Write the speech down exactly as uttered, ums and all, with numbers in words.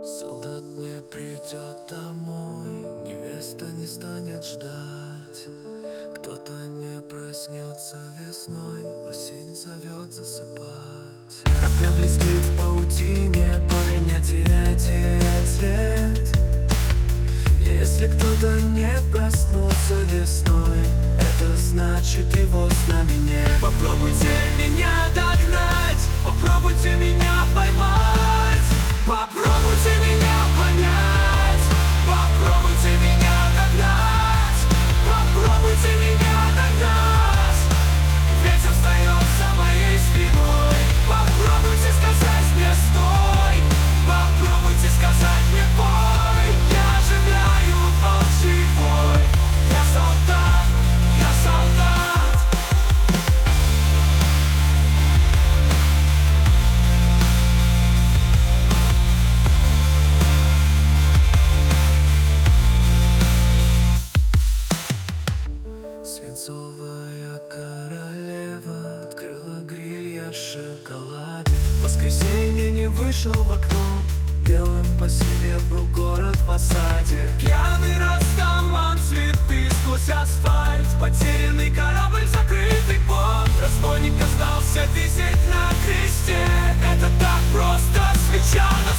Солдат не придет домой, невеста не станет ждать. Кто-то не проснется весной, осень зовет засыпать. Окна блестит в паутине, понятие теряет цвет. Если кто-то не проснулся весной, это значит его с нами нет. Попробуйте меня догнать, попробуйте меня поймать, попробуйте меня понять, попробуйте меня догнать, попробуйте меня догнать. Ветер встает за моей спиной, попробуйте сказать мне стой, попробуйте сказать мне пой. Я оживляю волчий вой, я солдат, я солдат. Свинцовая королева открыла гриль, я шоколад. В воскресенье не вышел в окно, белым по себе был город в осаде. Пьяный растаман, цветы сквозь асфальт, потерянный корабль, закрытый порт. Разбойник остался висеть на кресте, это так просто, свеча на